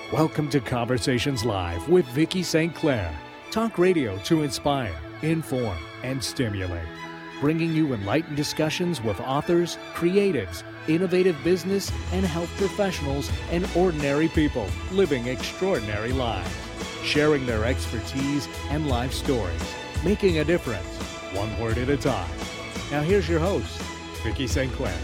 Welcome to Conversations Live with Vicki St. Clair. Talk radio to inspire, inform, and stimulate. Bringing you enlightened discussions with authors, creatives, innovative business and health professionals, and ordinary people living extraordinary lives. Sharing their expertise and life stories. Making a difference, one word at a time. Now here's your host, Vicki St. Clair.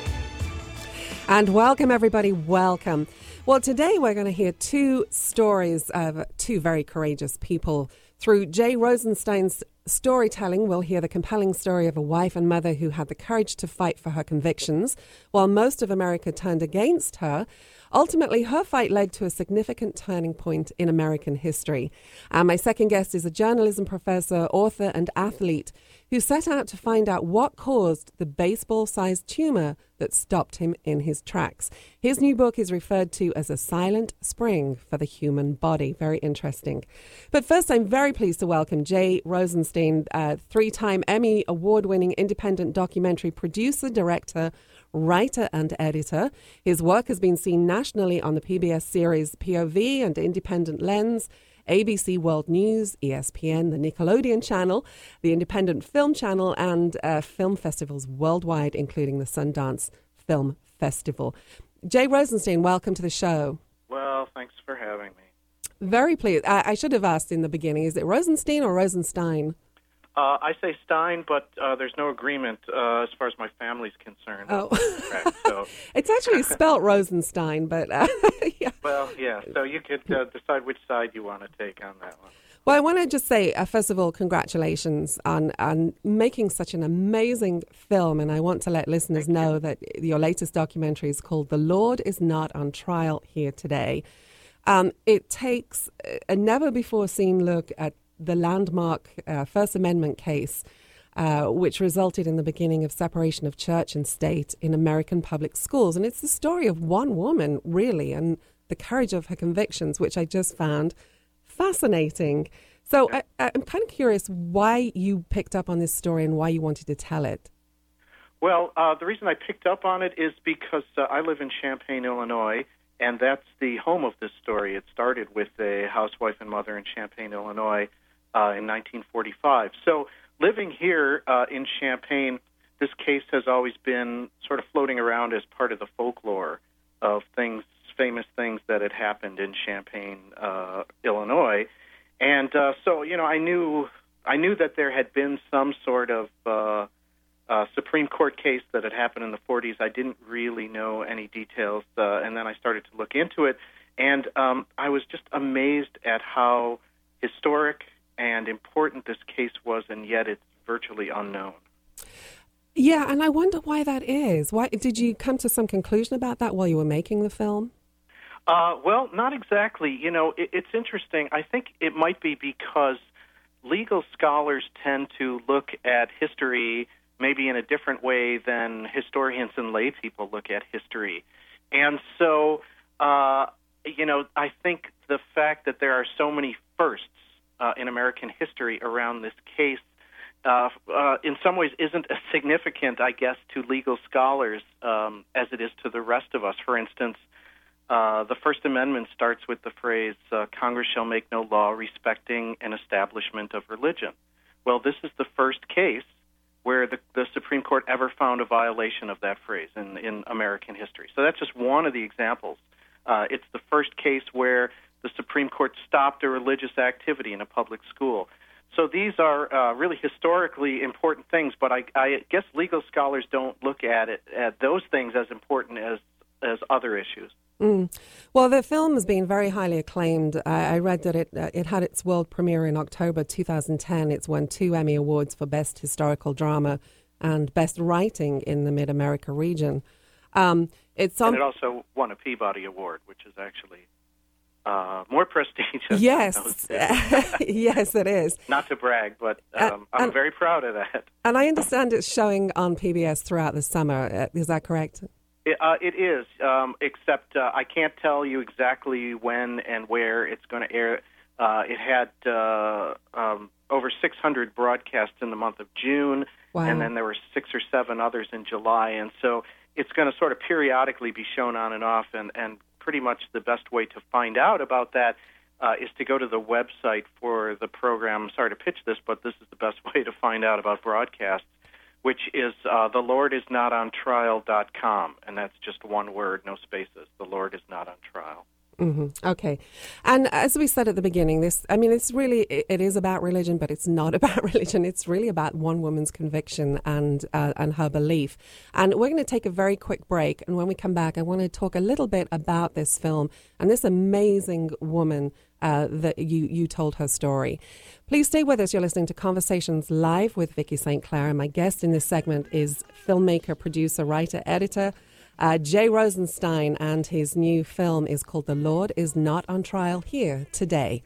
And welcome, everybody. Welcome. Well, today we're going to hear two stories of two very courageous people. Through Jay Rosenstein's storytelling, we'll hear the compelling story of a wife and mother who had the courage to fight for her convictions while most of America turned against her. Ultimately, her fight led to a significant turning point in American history. My second guest is a journalism professor, author, and athlete who set out to find out what caused the baseball-sized tumor that stopped him in his tracks. His new book is referred to as A Silent Spring for the Human Body. Very interesting. But first, I'm very pleased to welcome Jay Rosenstein, three-time Emmy award-winning independent documentary producer, director, writer and editor. His work has been seen nationally on the PBS series POV and Independent Lens, ABC World News, ESPN, the Nickelodeon Channel, the Independent Film Channel, and film festivals worldwide, including the Sundance Film Festival. Jay Rosenstein, welcome to the show. Well, thanks for having me. Very pleased. I should have asked in the beginning, is it Rosenstein or Rosenstein? I say Stein, but there's no agreement as far as my family's concerned. Oh. Correct, so. It's actually spelt Rosenstein, but yeah. Well, yeah, so you could decide which side you want to take on that one. Well, I want to just say, first of all, congratulations on making such an amazing film. And I want to let listeners know that your latest documentary is called The Lord is Not on Trial Here Today. It takes a never-before-seen look at the landmark First Amendment case, which resulted in the beginning of separation of church and state in American public schools. And it's the story of one woman, really, and the courage of her convictions, which I just found fascinating. So I'm kind of curious why you picked up on this story and why you wanted to tell it. Well, the reason I picked up on it is because I live in Champaign, Illinois, and that's the home of this story. It started with a housewife and mother in Champaign, Illinois, in 1945. So living here in Champaign, this case has always been sort of floating around as part of the folklore of things, famous things that had happened in Champaign, Illinois. And so, you know, I knew that there had been some sort of Supreme Court case that had happened in the 40s. I didn't really know any details, and then I started to look into it, and I was just amazed at how historic and important this case was, and yet it's virtually unknown. Yeah, and I wonder why that is. Why did you come to some conclusion about that while you were making the film? Well, not exactly. You know, it's interesting. I think it might be because legal scholars tend to look at history maybe in a different way than historians and lay people look at history. And so, you know, I think the fact that there are so many firsts in American history around this case in some ways isn't as significant, I guess, to legal scholars as it is to the rest of us. For instance, the First Amendment starts with the phrase, Congress shall make no law respecting an establishment of religion. Well, this is the first case where the Supreme Court ever found a violation of that phrase in American history. So that's just one of the examples. It's the first case where the Supreme Court stopped a religious activity in a public school. So these are really historically important things, but I guess legal scholars don't look at those things as important as other issues. Mm. Well, the film has been very highly acclaimed. I read that it had its world premiere in October 2010. It's won 2 Emmy Awards for Best Historical Drama and Best Writing in the Mid-America region. And it also won a Peabody Award, which is actually more prestigious. Yes, yes, it is. Not to brag, but I'm very proud of that. And I understand it's showing on PBS throughout the summer. Is that correct? It is, except I can't tell you exactly when and where it's going to air. It had over 600 broadcasts in the month of June, wow. And then there were 6 or 7 others in July. And so it's going to sort of periodically be shown on and off, and pretty much the best way to find out about that is to go to the website for the program. I'm sorry to pitch this, but this is the best way to find out about broadcasts, which is thelordisnotontrial.com, and that's just one word, no spaces. The Lord is not on trial. Mm-hmm. Okay. And as we said at the beginning, it is about religion, but it's not about religion. It's really about one woman's conviction and her belief. And we're going to take a very quick break. And when we come back, I want to talk a little bit about this film and this amazing woman that you told her story. Please stay with us. You're listening to Conversations Live with Vicky St. Clair. And my guest in this segment is filmmaker, producer, writer, editor, Jay Rosenstein, and his new film is called The Lord is Not on Trial, here today.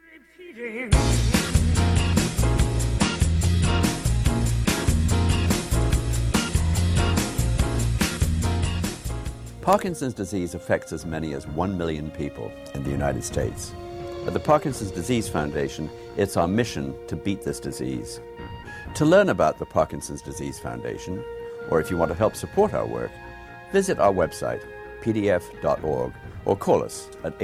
Parkinson's disease affects as many as 1 million people in the United States. At the Parkinson's Disease Foundation, it's our mission to beat this disease. To learn about the Parkinson's Disease Foundation, or if you want to help support our work, visit our website, pdf.org, or call us at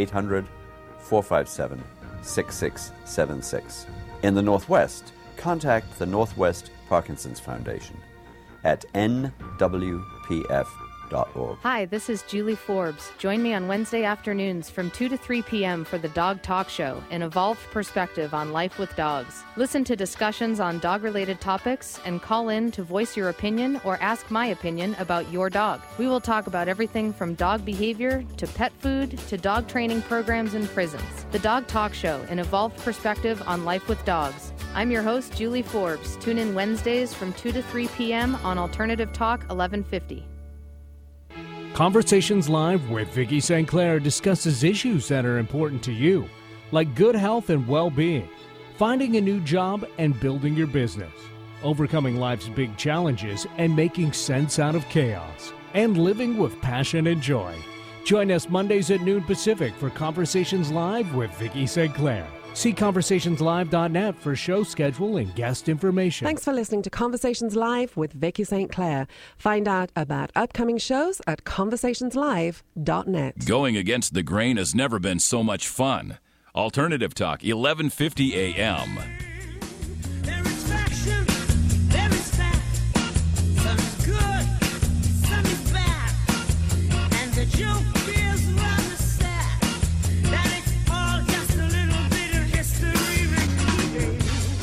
800-457-6676. In the Northwest, contact the Northwest Parkinson's Foundation at nwpf.org. Hi, this is Julie Forbes. Join me on Wednesday afternoons from 2 to 3 p.m. for the Dog Talk Show, an evolved perspective on life with dogs. Listen to discussions on dog-related topics and call in to voice your opinion or ask my opinion about your dog. We will talk about everything from dog behavior to pet food to dog training programs in prisons. The Dog Talk Show, an evolved perspective on life with dogs. I'm your host, Julie Forbes. Tune in Wednesdays from 2 to 3 p.m. on Alternative Talk 1150. Conversations Live with Vicky St. Clair discusses issues that are important to you, like good health and well-being, finding a new job and building your business, overcoming life's big challenges and making sense out of chaos, and living with passion and joy. Join us Mondays at noon Pacific for Conversations Live with Vicky St. Clair. See conversationslive.net for show schedule and guest information. Thanks for listening to Conversations Live with Vicky St. Clair. Find out about upcoming shows at conversationslive.net. Going against the grain has never been so much fun. Alternative Talk, 1150 a.m. There is faction, there is fact. Some is good, some is bad. And the joke is rather sad that it's all just a little bit of history repeating.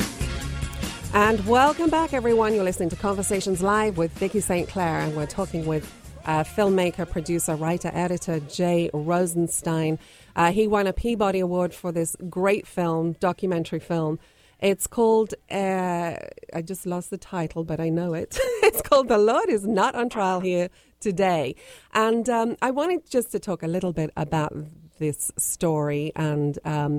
And welcome back, everyone. You're listening to Conversations Live with Vicky St. Clair, and we're talking with filmmaker, producer, writer, editor Jay Rosenstein. He won a Peabody Award for this great film, documentary film. It's called, I just lost the title, but I know it. It's called The Lord is Not on Trial, here today. And I wanted just to talk a little bit about this story. And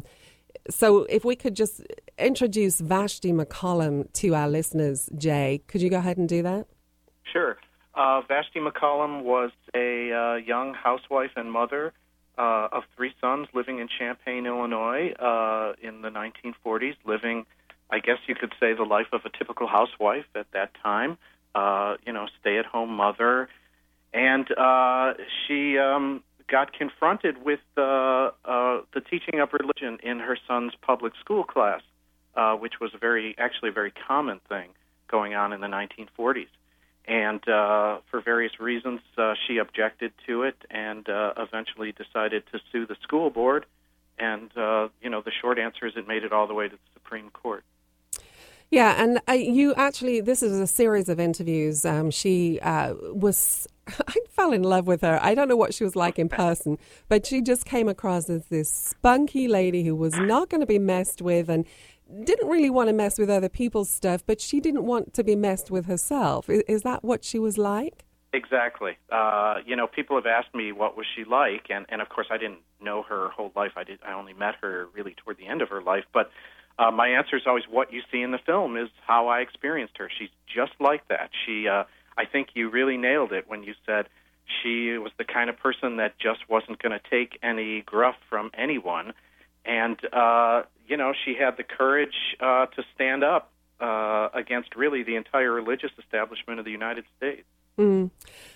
so if we could just introduce Vashti McCollum to our listeners, Jay, could you go ahead and do that? Sure. Vashti McCollum was a young housewife and mother of 3 sons living in Champaign, Illinois in the 1940s, living, I guess you could say, the life of a typical housewife at that time, stay-at-home mother. And she got confronted with the teaching of religion in her son's public school class, which was a very common thing going on in the 1940s. And for various reasons, she objected to it and eventually decided to sue the school board. And, the short answer is it made it all the way to the Supreme Court. Yeah, and you actually, this is a series of interviews. She was, I fell in love with her. I don't know what she was like in person, but she just came across as this spunky lady who was not going to be messed with and didn't really want to mess with other people's stuff, but she didn't want to be messed with herself. Is that what she was like? Exactly. People have asked me what was she like, and of course I didn't know her whole life. I only met her really toward the end of her life, but my answer is always what you see in the film is how I experienced her. She's just like that. I think you really nailed it when you said she was the kind of person that just wasn't going to take any gruff from anyone. And, she had the courage to stand up against really the entire religious establishment of the United States. Mm.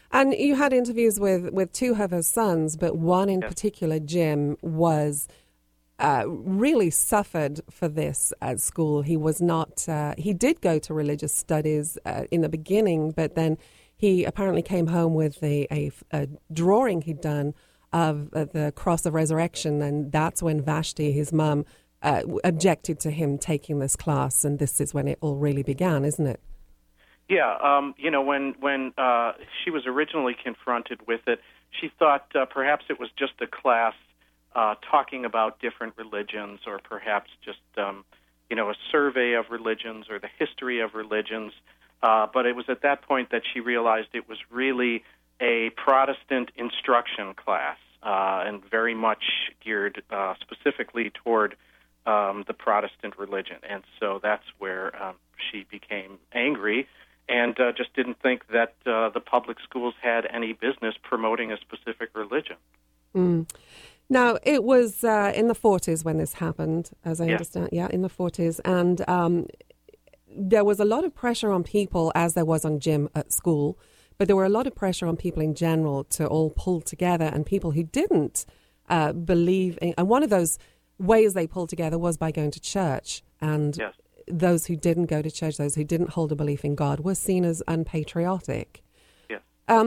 And you had interviews with two of her sons, but one in Yes. particular, Jim, was really suffered for this at school. He was not, he did go to religious studies in the beginning, but then he apparently came home with a drawing he'd done of the Cross of Resurrection, and that's when Vashti, his mum, objected to him taking this class, and this is when it all really began, isn't it? Yeah, when she was originally confronted with it, she thought perhaps it was just a class talking about different religions, or perhaps just a survey of religions or the history of religions. But it was at that point that she realized it was really a Protestant instruction class, and very much geared specifically toward the Protestant religion. And so that's where she became angry and just didn't think that the public schools had any business promoting a specific religion. Mm. Now, it was in the 40s when this happened, as I Yeah. understand. Yeah, in the 40s. And there was a lot of pressure on people, as there was on Jim at school, but there were a lot of pressure on people in general to all pull together, and people who didn't believe in, and one of those ways they pulled together was by going to church. And Yes. those who didn't go to church, those who didn't hold a belief in God, were seen as unpatriotic. Yes.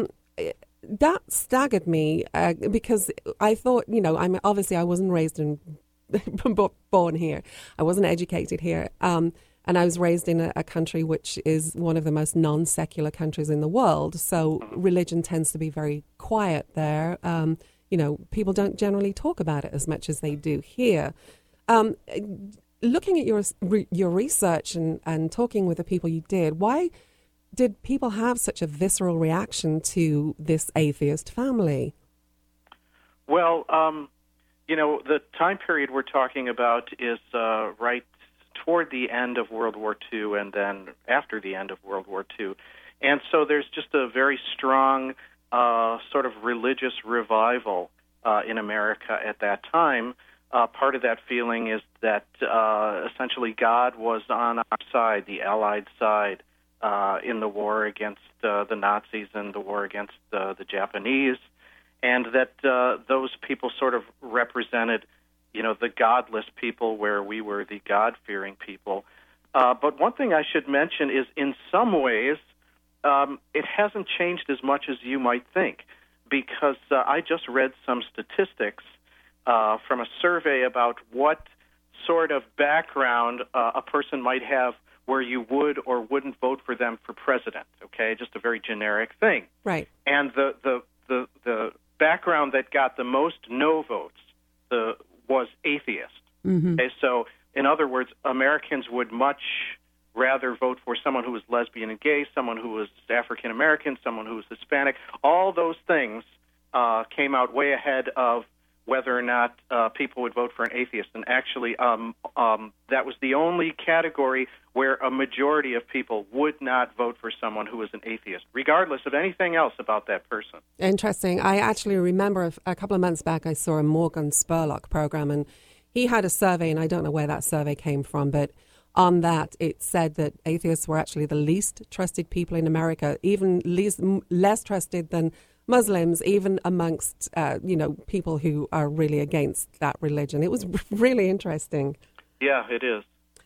That staggered me because I thought, I wasn't raised in, born here. I wasn't educated here. And I was raised in a country which is one of the most non-secular countries in the world. So religion tends to be very quiet there. People don't generally talk about it as much as they do here. Looking at your research and talking with the people you did, why did people have such a visceral reaction to this atheist family? Well, the time period we're talking about is right toward the end of World War II and then after the end of World War II. And so there's just a very strong sort of religious revival in America at that time. Part of that feeling is that essentially God was on our side, the Allied side, in the war against the Nazis and the war against the Japanese, and that those people sort of represented, the godless people where we were the God-fearing people. But one thing I should mention is in some ways it hasn't changed as much as you might think, because I just read some statistics from a survey about what sort of background a person might have where you would or wouldn't vote for them for president, okay? Just a very generic thing. Right. And the background that got the most no votes was atheist. Mm-hmm. Okay, so in other words, Americans would much rather vote for someone who was lesbian and gay, someone who was African American, someone who was Hispanic. All those things came out way ahead of whether or not people would vote for an atheist. And actually, that was the only category where a majority of people would not vote for someone who was an atheist, regardless of anything else about that person. Interesting. I actually remember a couple of months back I saw a Morgan Spurlock program, and he had a survey, and I don't know where that survey came from, but on that it said that atheists were actually the least trusted people in America, even less trusted than Muslims, even amongst people who are really against that religion. It was really interesting. Yeah, it is.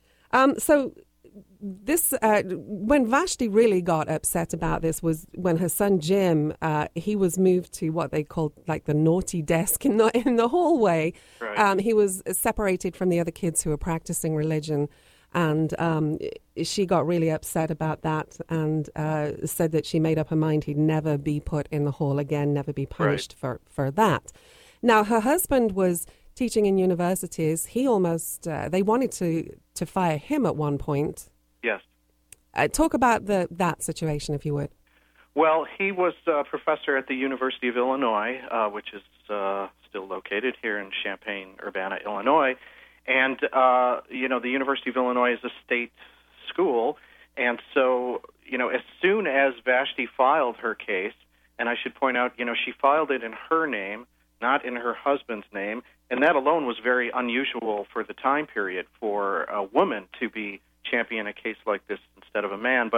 So this, when Vashti really got upset about this was when her son Jim, he was moved to what they called like the naughty desk in the hallway. Right. He was separated from the other kids who were practicing religion. And she got really upset about that and said that she made up her mind he'd never be put in the hall again, never be punished for that. Now, her husband was teaching in universities. He almost, they wanted to fire him at one point. Yes. Talk about that situation, if you would. Well, he was a professor at the University of Illinois, which is still located here in Champaign-Urbana, Illinois. And, the University of Illinois is a state school. And so, as soon as Vashti filed her case, and I should point out, she filed it in her name, not in her husband's name. And that alone was very unusual for the time period for a woman to be championing a case like this instead of a man. But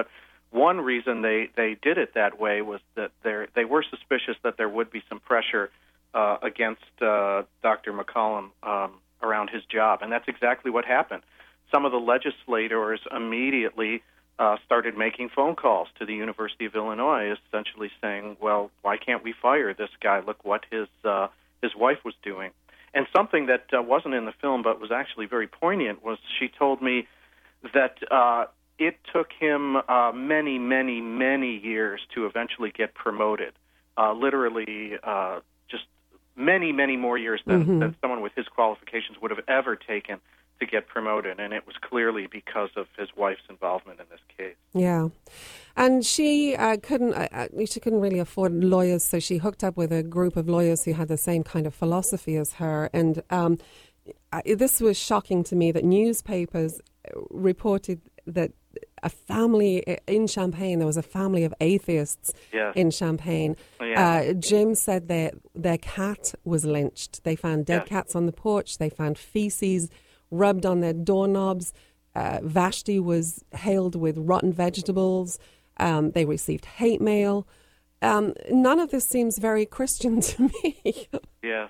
one reason they did it that way was that they were suspicious that there would be some pressure against Dr. McCollum around his job, and that's exactly what happened. Some of the legislators immediately started making phone calls to the University of Illinois, essentially saying, well, why can't we fire this guy? Look what his wife was doing. And something that wasn't in the film but was actually very poignant was she told me that it took him many, many, many years to eventually get promoted, literally just many, many more years than someone with his qualifications would have ever taken to get promoted, and it was clearly because of his wife's involvement in this case. Yeah, and she couldn't really afford lawyers, so she hooked up with a group of lawyers who had the same kind of philosophy as her. And this was shocking to me that newspapers reported that a family in Champaign, there was a family of atheists in Champaign. Jim said their cat was lynched. They found dead cats on the porch. They found feces rubbed on their doorknobs. Vashti was hailed with rotten vegetables. They received hate mail. None of this seems very Christian to me. Yeah.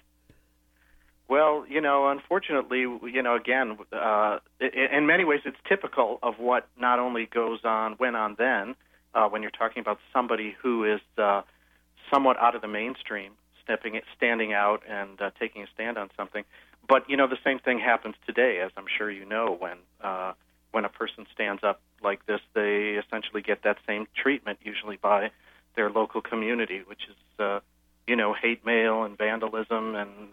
Well, unfortunately, again, in many ways it's typical of what not only went on then, when you're talking about somebody who is somewhat out of the mainstream, standing out and taking a stand on something. But, the same thing happens today, as I'm sure you know, when a person stands up like this, they essentially get that same treatment, usually by their local community, which is, hate mail and vandalism. And,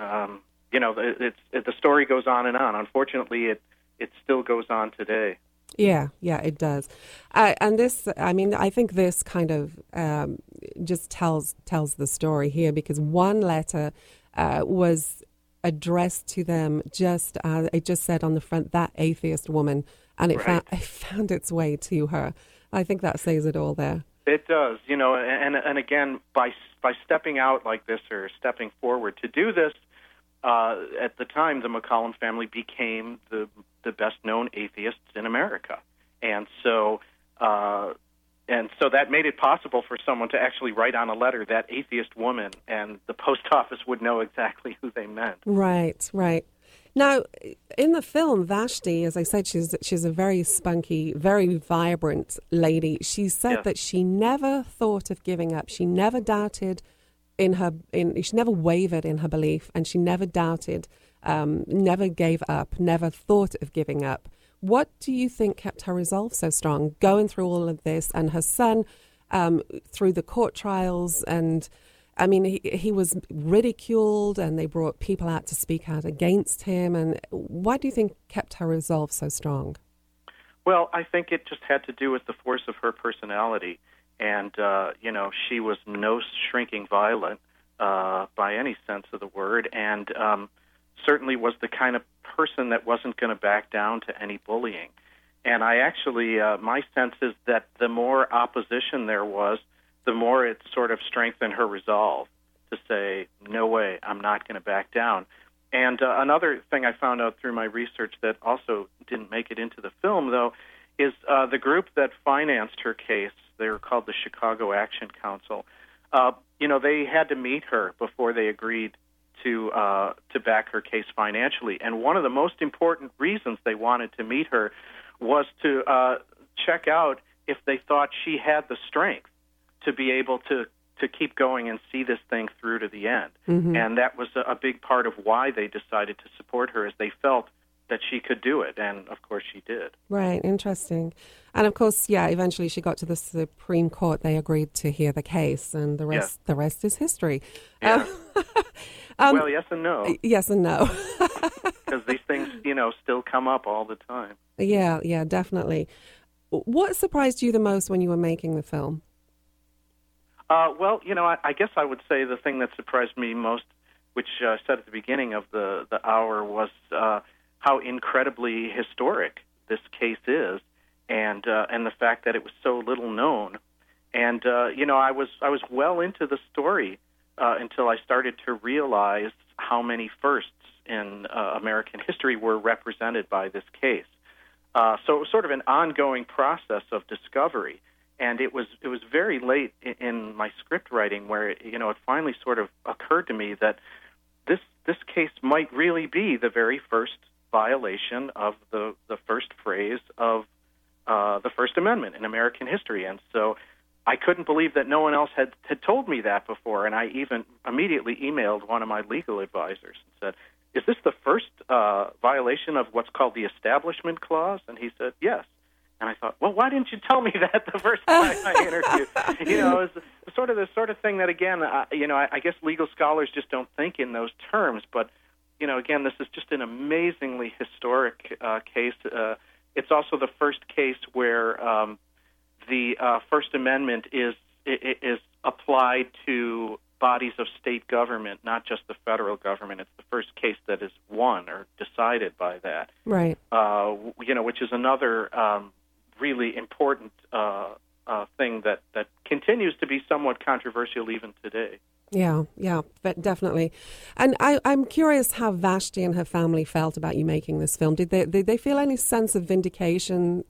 the story goes on and on. Unfortunately, it still goes on today. Yeah, it does. And this, I think this kind of just tells the story here, because one letter was addressed to them it just said on the front, that atheist woman, and it found its way to her. I think that says it all there. It does, and again, by stepping out like this or stepping forward to do this, at the time, the McCollum family became the best known atheists in America, and so that made it possible for someone to actually write on a letter, that atheist woman, and the post office would know exactly who they meant. Right. Now, in the film, Vashti, as I said, she's a very spunky, very vibrant lady. She said that she never thought of giving up. She never doubted she never wavered in her belief, and she never doubted, never gave up, never thought of giving up. What do you think kept her resolve so strong, going through all of this, and her son through the court trials? And he was ridiculed, and they brought people out to speak out against him. And why do you think kept her resolve so strong? Well, I think it just had to do with the force of her personality. And, she was no shrinking violet by any sense of the word, and certainly was the kind of person that wasn't going to back down to any bullying. And I actually, my sense is that the more opposition there was, the more it sort of strengthened her resolve to say, no way, I'm not going to back down. And another thing I found out through my research that also didn't make it into the film, though, is the group that financed her case. They were called the Chicago Action Council. They had to meet her before they agreed to back her case financially. And one of the most important reasons they wanted to meet her was to check out if they thought she had the strength to be able to keep going and see this thing through to the end. Mm-hmm. And that was a big part of why they decided to support her, is they felt that she could do it, and of course she did. Right, interesting. And of course, eventually she got to the Supreme Court. They agreed to hear the case, and the rest is history. Yeah. Well, yes and no. Yes and no. Because these things, still come up all the time. Yeah, definitely. What surprised you the most when you were making the film? Well, I guess I would say the thing that surprised me most, which I said at the beginning of the hour, was how incredibly historic this case is, and the fact that it was so little known. And I was well into the story until I started to realize how many firsts in American history were represented by this case. So it was sort of an ongoing process of discovery. And it was very late in my script writing where it finally sort of occurred to me that this case might really be the very first violation of the first phrase of the First Amendment in American history. And so I couldn't believe that no one else had told me that before. And I even immediately emailed one of my legal advisors and said, "Is this the first violation of what's called the Establishment Clause?" And he said, "Yes." And I thought, well, why didn't you tell me that the first time I interviewed? It's sort of the sort of thing that, again, I guess legal scholars just don't think in those terms. But, again, this is just an amazingly historic case. It's also the first case where the First Amendment is applied to bodies of state government, not just the federal government. It's the first case that is won or decided by that. Right. Which is another really important thing that continues to be somewhat controversial even today. Yeah, but definitely. And I'm curious how Vashti and her family felt about you making this film. Did they feel any sense of vindication?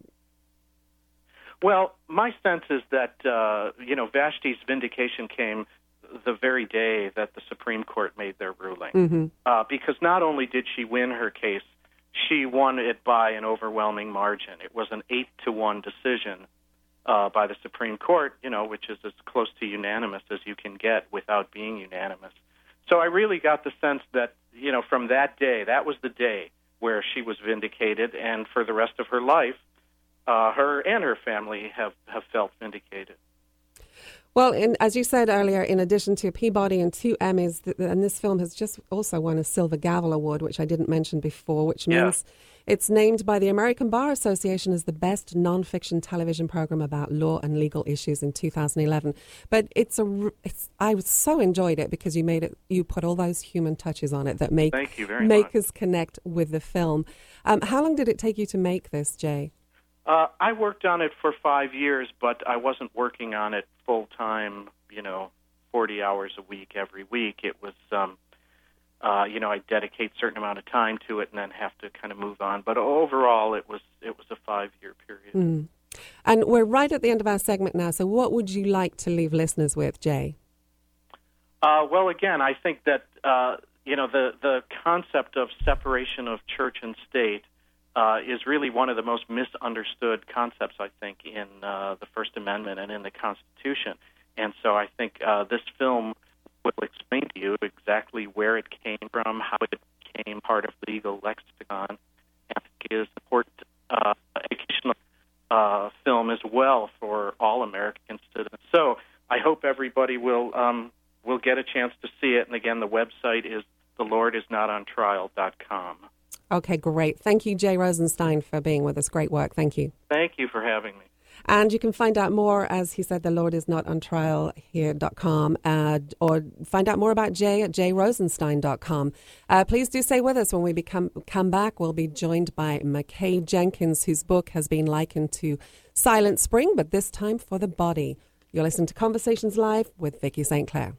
Well, my sense is that, Vashti's vindication came the very day that the Supreme Court made their ruling. Because not only did she win her case, she won it by an overwhelming margin. It was an 8-1 decision by the Supreme Court, which is as close to unanimous as you can get without being unanimous. So I really got the sense that, from that day, that was the day where she was vindicated, and for the rest of her life, her and her family have felt vindicated. Well, as you said earlier, in addition to a Peabody and 2 Emmys, and this film has just also won a Silver Gavel Award, which I didn't mention before, which means it's named by the American Bar Association as the best non-fiction television program about law and legal issues in 2011. But I so enjoyed it because you put all those human touches on it that make us connect with the film. How long did it take you to make this, Jay? I worked on it for 5 years, but I wasn't working on it full-time, 40 hours a week every week. It was, I dedicate a certain amount of time to it and then have to kind of move on. But overall, it was a 5-year period. And we're right at the end of our segment now, so what would you like to leave listeners with, Jay? Well, again, I think that, the concept of separation of church and state is really one of the most misunderstood concepts, I think, in the First Amendment and in the Constitution. And so I think this film will explain to you exactly where it came from, how it became part of the legal lexicon, and I think it is an important educational film as well for all American citizens. So I hope everybody will get a chance to see it. And again, the website is thelordisnotontrial.com. Okay, great. Thank you, Jay Rosenstein, for being with us. Great work. Thank you. Thank you for having me. And you can find out more, as he said, thelordisnotontrialhere.com, or find out more about Jay at jayrosenstein.com. Please do stay with us. When we come back, we'll be joined by McKay Jenkins, whose book has been likened to Silent Spring, but this time for the body. You're listening to Conversations Live with Vicky St. Clair.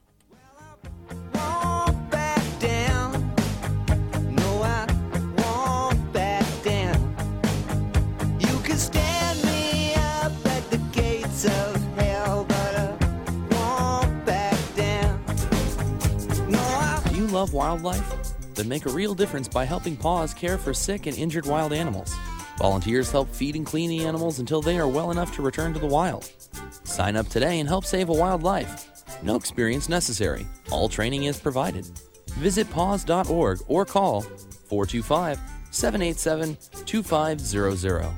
Love wildlife? Then make a real difference by helping PAWS care for sick and injured wild animals. Volunteers help feed and clean the animals until they are well enough to return to the wild. Sign up today and help save a wild life. No experience necessary. All training is provided. Visit paws.org or call 425-787-2500.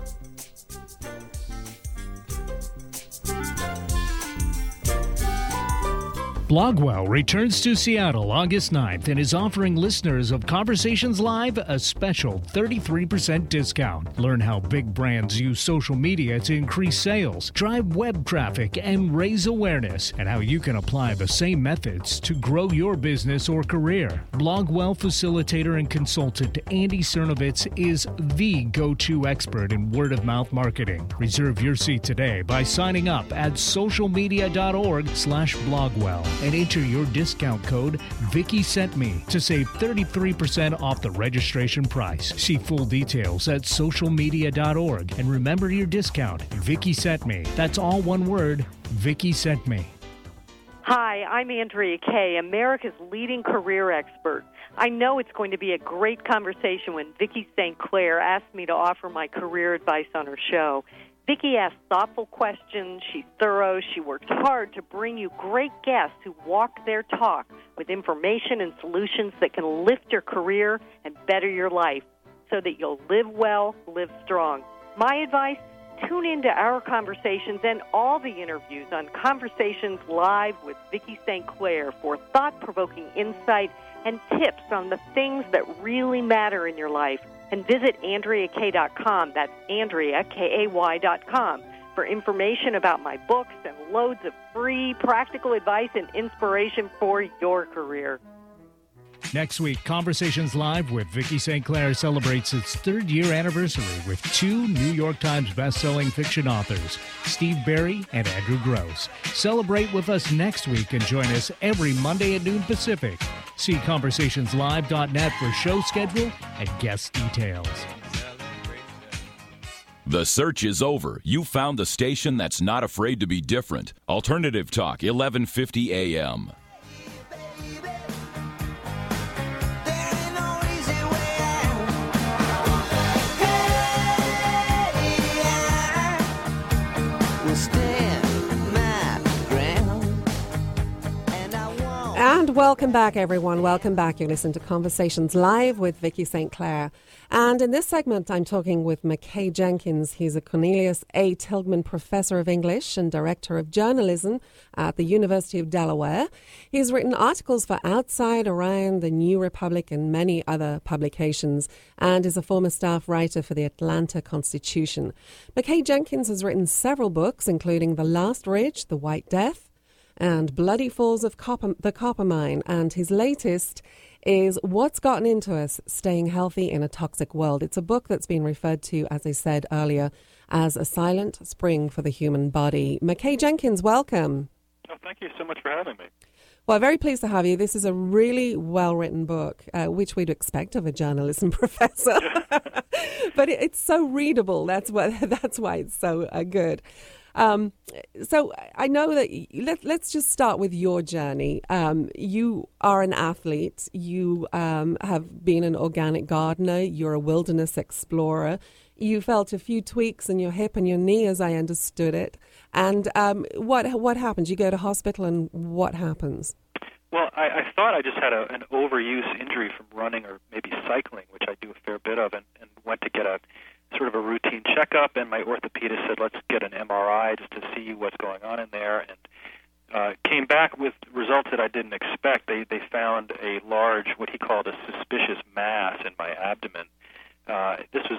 Blogwell returns to Seattle August 9th and is offering listeners of Conversations Live a special 33% discount. Learn how big brands use social media to increase sales, drive web traffic, and raise awareness, and how you can apply the same methods to grow your business or career. Blogwell facilitator and consultant Andy Cernovitz is the go-to expert in word-of-mouth marketing. Reserve your seat today by signing up at socialmedia.org/Blogwell. and enter your discount code VickySentMe to save 33% off the registration price. See full details at socialmedia.org and remember your discount, Vicky Sent Me. That's all one word, Vicky Sent Me. Hi, I'm Andrea Kay, America's leading career expert. I know it's going to be a great conversation when Vicki St. Clair asked me to offer my career advice on her show. Vicki asks thoughtful questions, she's thorough, she works hard to bring you great guests who walk their talk with information and solutions that can lift your career and better your life so that you'll live well, live strong. My advice? Tune into our conversations and all the interviews on Conversations Live with Vicki St. Clair for thought-provoking insight and tips on the things that really matter in your life. And visit AndreaKay.com, that's Andrea, K-A-Y.com, for information about my books and loads of free practical advice and inspiration for your career. Next week, Conversations Live with Vicki St. Clair celebrates its third-year anniversary with two New York Times best-selling fiction authors, Steve Berry and Andrew Gross. Celebrate with us next week and join us every Monday at noon Pacific. See conversationslive.net for show schedule and guest details. The search is over. You found the station that's not afraid to be different. Alternative Talk, 1150 a.m. And welcome back, everyone. Welcome back. You're listening to Conversations Live with Vicki St. Clair. And in this segment, I'm talking with McKay Jenkins. He's a Cornelius A. Tilghman Professor of English and Director of Journalism at the University of Delaware. He's written articles for Outside, Around, The New Republic, and many other publications, and is a former staff writer for the Atlanta Constitution. McKay Jenkins has written several books, including The Last Ridge, The White Death, and Bloody Falls of the Copper Mine. And his latest is What's Gotten Into Us, Staying Healthy in a Toxic World. It's a book that's been referred to, as I said earlier, as a silent spring for the human body. McKay Jenkins, welcome. Oh, thank you so much for having me. Well, very pleased to have you. This is a really well-written book, which we'd expect of a journalism professor. But it's so readable. That's why it's so good. So I know that let's just start with your journey. You are an athlete. You have been an organic gardener. You're a wilderness explorer. You felt a few tweaks in your hip and your knee, as I understood it. And what happens? You go to hospital, and what happens? Well, I thought I just had an overuse injury from running or maybe cycling, which I do a fair bit of, and went to get a sort of a routine checkup, and my orthopedist said, let's get an MRI just to see what's going on in there, and came back with results that I didn't expect. They found a large, what he called a suspicious mass in my abdomen. This was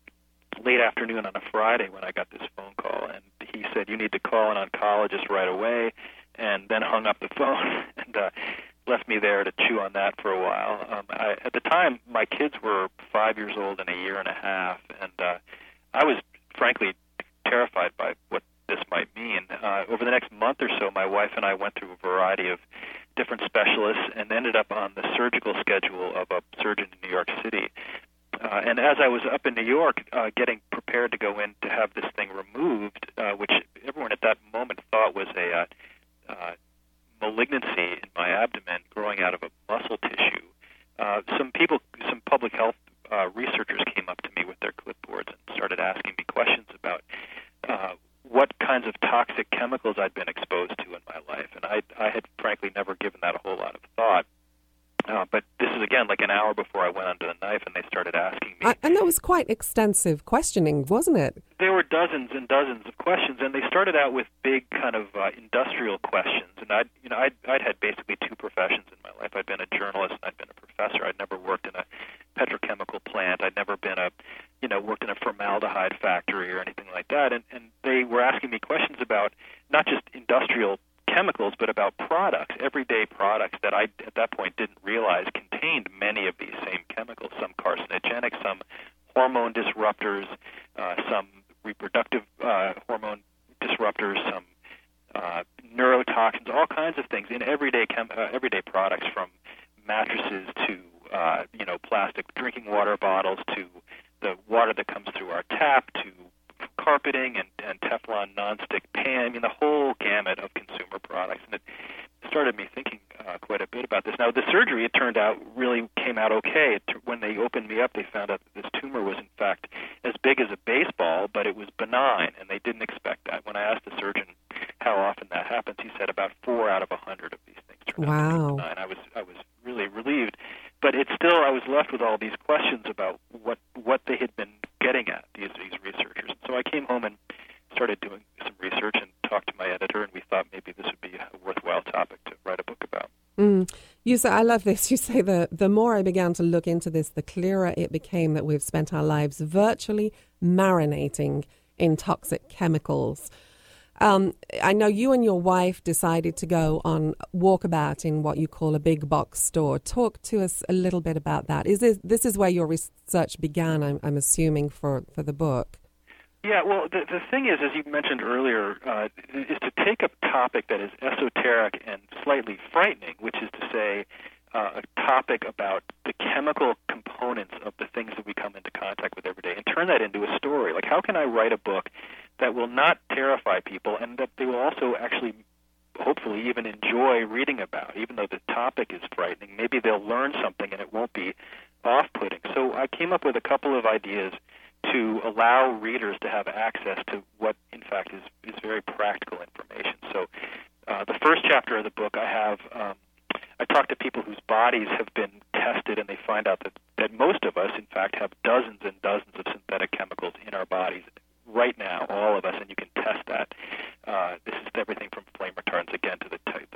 a late afternoon on a Friday when I got this phone call, and he said, you need to call an oncologist right away, and then hung up the phone and left me there to chew on that for a while. At the time, my kids were 5 years old and a year and a half, and I was frankly terrified by what this might mean. Over the next month or so, my wife and I went through a variety of different specialists and ended up on the surgical schedule of a surgeon in New York City. And as I was up in New York getting prepared to go in to have this thing removed, which everyone at that moment thought was a malignancy in my abdomen growing out of a muscle tissue, some public health researchers came up to me with their clipboards and started asking me questions about what kinds of toxic chemicals I'd been exposed to in my life. And I had frankly never given that a whole lot of thought. But this is, again, like an hour before I went under the knife, and they started asking me. And that was quite extensive questioning, wasn't it? There were dozens and dozens of questions, and they started out with big kind of industrial questions. And I'd had basically two professions in my life. I'd been a journalist and I'd been a professor. I'd never worked in a petrochemical plant. I'd never been worked in a formaldehyde factory or anything like that. And they were asking me questions about not just industrial chemicals, but about products, everyday products that I, at that point, didn't realize contained many of these same chemicals, some carcinogenic, some hormone disruptors, some reproductive hormone disruptors, some neurotoxins, all kinds of things in everyday products, from mattresses to plastic drinking water bottles, to the water that comes through our tap, to carpeting and Teflon nonstick pan. I mean, the whole gamut of consumer products. And it started me thinking quite a bit about this. Now, the surgery, it turned out, really came out okay. When they opened me up, they found out that this tumor was, in fact, as big as a baseball, but it was benign, and they didn't expect that. When I asked the surgeon how often that happens, he said about 4 out of 100 of these things turned out to be benign. I was really relieved. But I was left with all these questions about what they had been getting at, these researchers. So I came home and started doing some research and talked to my editor, and we thought maybe this would be a worthwhile topic to write a book about. You say, I love this. You say the more I began to look into this, the clearer it became that we've spent our lives virtually marinating in toxic chemicals. I know you and your wife decided to go on walkabout in what you call a big box store. Talk to us a little bit about that. This is where your research began, I'm assuming, for the book. Yeah, well, the thing is, as you mentioned earlier, is to take a topic that is esoteric and slightly frightening, which is to say a topic about the chemical components of the things that we come into contact with every day, and turn that into a story. Like, how can I write a book that will not terrify people and that they will also actually, hopefully, even enjoy reading about, even though the topic is frightening? Maybe they'll learn something and it won't be off-putting. So I came up with a couple of ideas to allow readers to have access to what, in fact, is very practical information. So the first chapter of the book, I talk to people whose bodies have been tested, and they find out that most of us, in fact, have dozens and dozens of synthetic chemicals in our bodies right now, all of us, and you can test that. This is everything from flame retardants, again, to the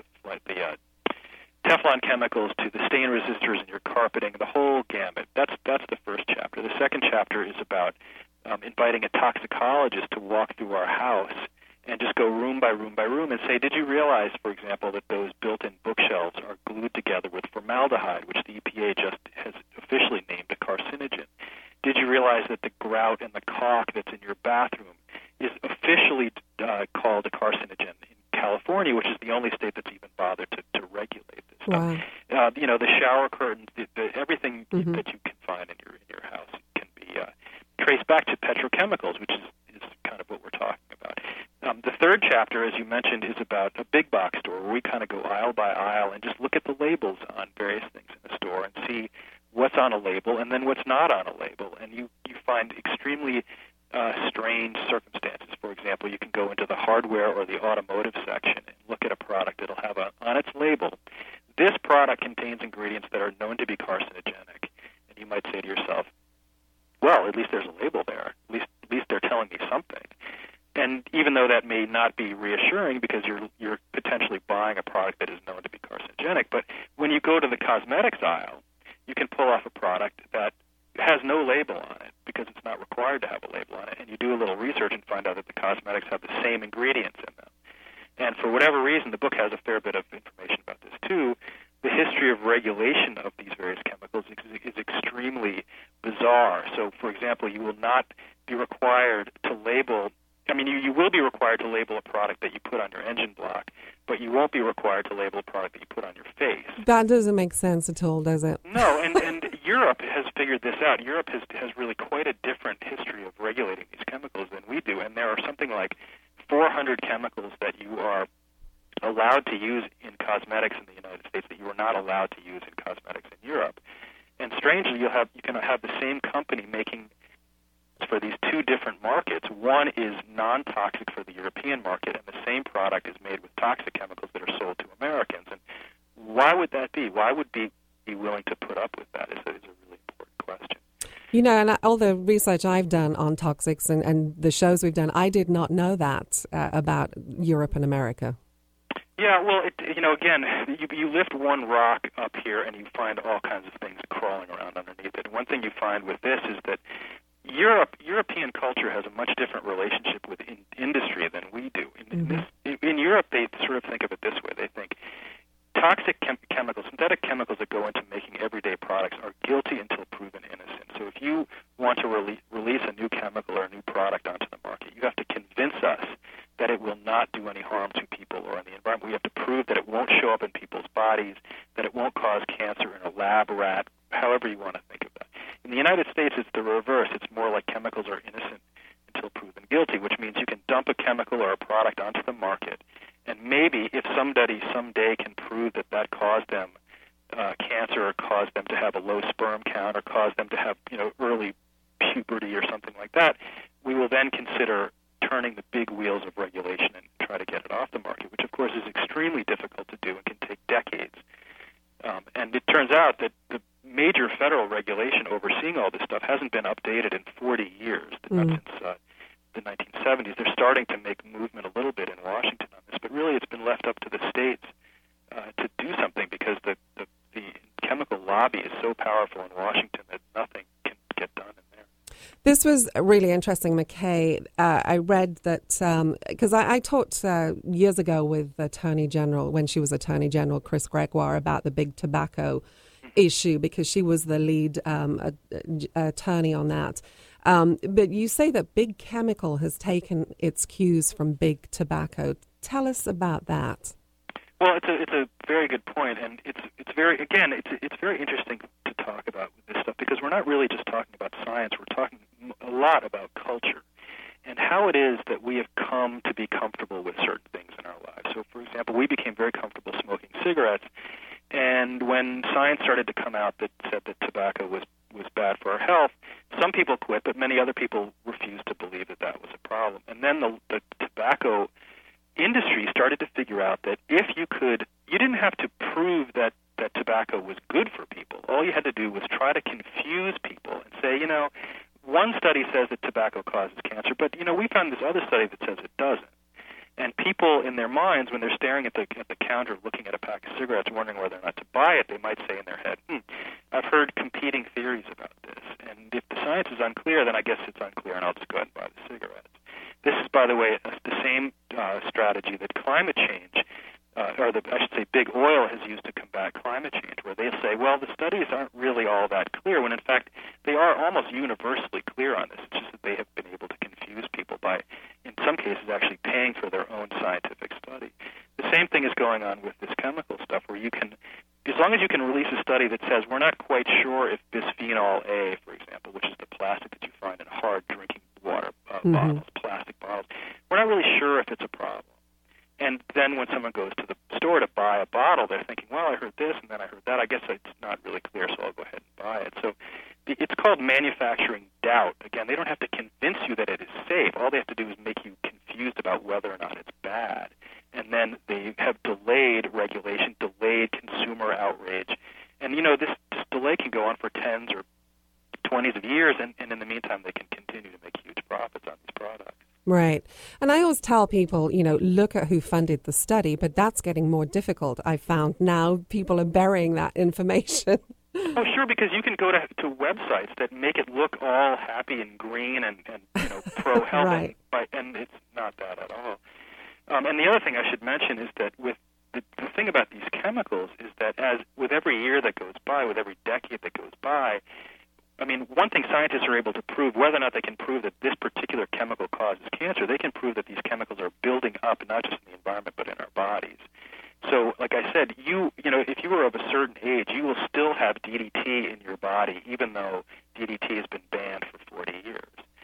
Teflon chemicals, to the stain resistors in your carpeting, the whole gamut. That's the first chapter. The second chapter is about inviting a toxicologist to walk through our house and just go room by room by room and say, did you realize, for example, that those built-in bookshelves are glued together with formaldehyde, which the EPA just has officially named a carcinogen? Did you realize that the grout and the caulk that's in your bathroom is officially called a carcinogen in California, which is the only state that's even bothered to regulate this stuff? Wow. The shower curtains, everything that you can find in your house can be traced back to petrochemicals, which is kind of what we're talking about. The third chapter, as you mentioned, is about a big box store where we kind of go aisle by aisle and just look at the labels on various things in the store and see what's on a label and then what's not on a label. And you find extremely strange circumstances. For example, you can go into the hardware or the automotive section and look at a product that'll have on its label, this product contains ingredients that are known to be carcinogenic. And you might say to yourself, well, at least there's a label there. At least they're telling me something. And even though that may not be reassuring because you're potentially buying a product that is known to be carcinogenic, but when you go to the cosmetics aisle, you can pull off a product that has no label on it because it's not required to have a label on it, and you do a little research and find out that the cosmetics have the same ingredients in them. And for whatever reason, the book has a fair bit of information about this too. The history of regulation of these various chemicals is extremely bizarre. So, for example, you will not be required to label you will be required to label a product that you put on your engine block, but you won't be required to label a product that you put on your face. That doesn't make sense at all, does it? No, and Europe has figured this out. Europe has really quite a different history of regulating these chemicals than we do, and there are something like 400 chemicals that you are allowed to use in cosmetics in the United States that you are not allowed to use in cosmetics in Europe. And strangely, you can have the same company making for these two different markets. One is non-toxic for the European market, and the same product is made with toxic chemicals that are sold to Americans. And why would that be? Why would be willing to put up with that is a really important question. And all the research I've done on toxics and the shows we've done, I did not know that about Europe and America. Yeah, well, again, you lift one rock up here and you find all kinds of things crawling around underneath it. And one thing you find with this is that European culture has a much different relationship with industry than we do. In Europe, they sort of think of it this way. They think toxic chemicals, synthetic chemicals that go into making everyday products are guilty until proven innocent. So if you want to release a new chemical or a new product onto the market, you have to convince us that it will not do any harm to people or in the environment. We have to prove that it won't show up in people's bodies, that it won't cause cancer in a lab rat, however you want to think of that. In the United States, it's the reverse. It's more like chemicals are innocent until proven guilty, which means you can dump a chemical or a product onto the market, and maybe if somebody someday can prove that that caused them cancer or caused them to have a low sperm count or caused them to have early puberty or something like that, we will then consider turning the big wheels of regulation and try to get it off the market, which of course is extremely difficult to do and can take decades. And it turns out that the major federal regulation overseeing all this stuff hasn't been updated in 40 years, not since the 1970s. They're starting to make movement a little bit in Washington on this, but really it's been left up to the states to do something because the chemical lobby is so powerful in Washington that nothing can get done in there. This was really interesting, McKay. I read that, because I talked years ago with Attorney General, when she was Attorney General, Chris Gregoire, about the big tobacco issue, because she was the lead attorney on that. But you say that Big Chemical has taken its cues from Big Tobacco. Tell us about that. Well, it's a very good point, and it's very interesting to talk about with this stuff, because we're not really just talking about science. We're talking a lot about culture and how it is that we have come to be comfortable with certain things in our lives. So, for example, we became very comfortable smoking cigarettes, and when science started to come out that said that tobacco was bad for our health, some people quit, but many other people refused to believe that that was a problem. And then the tobacco industry started to figure out that if you didn't have to prove that tobacco was good for people. All you had to do was try to confuse people and say, one study says that tobacco causes cancer, but, we found this other study that says it doesn't. And people in their minds, when they're staring at the counter looking at a pack of cigarettes wondering whether or not to buy it, they might say in their head, I've heard competing theories about this. And if the science is unclear, then I guess it's unclear, and I'll just go ahead and buy the cigarettes. This is, by the way, the same strategy that climate change, big oil has used to combat climate change, where they say, well, the studies aren't really all that clear, when in fact they are almost universally clear on this. It's just that they have been able to confuse people by, in some cases, actually paying for their own scientific study. The same thing is going on with this chemical stuff, where you can, as long as you can release a study that says we're not quite sure if bisphenol A, for example, which is the plastic that you find in hard drinking water bottles, plastic bottles, we're not really sure if it's a problem. And then when someone goes to the store to buy a bottle, they're thinking, well, I heard this and then I heard that. I guess it's not really clear, so I'll go ahead and buy it. So it's called manufacturing doubt. Again, they don't have to convince you that it is safe. All they have to do is make you confused about whether or not it's bad. And then they have delayed regulation, delayed consumer outrage. And, this delay can go on for 10s or 20s of years, and in the meantime, they can continue to make huge profits on these products. Right. And I always tell people, look at who funded the study, but that's getting more difficult. I found now people are burying that information. Oh, sure, because you can go to websites that make it look all happy and green and pro-health, right. And it's not that at all. And the other thing I should mention is that with the thing about these chemicals is that as with every year that goes by, with every decade that goes by, one thing scientists are able to prove, whether or not they can prove that this particular chemical causes cancer, they can prove that these chemicals are building up, not just in the environment, but in our bodies. So, like I said, if you were of a certain age, you will still have DDT in your body, even though DDT has been banned for 40 years.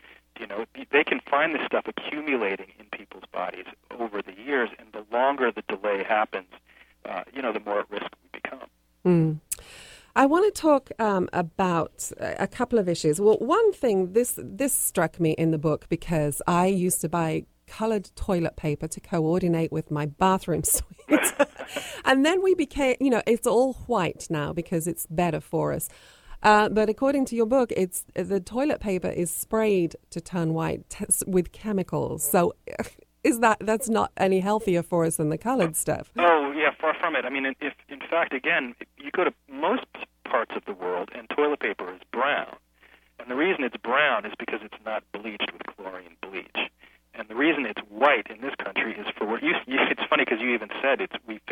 They can find this stuff accumulating in people's bodies over the years, and the longer the delay happens, the more at risk we become. I want to talk about a couple of issues. Well, one thing, this struck me in the book because I used to buy colored toilet paper to coordinate with my bathroom suite. And then we became, it's all white now because it's better for us. But according to your book, the toilet paper is sprayed to turn white with chemicals. So that's not any healthier for us than the colored stuff. Oh, yeah, far from it. If in fact, again, you go to most parts of the world and toilet paper is brown. And the reason it's brown is because it's not bleached with chlorine bleach. And the reason it's white in this country is for what it's funny because you even said we figured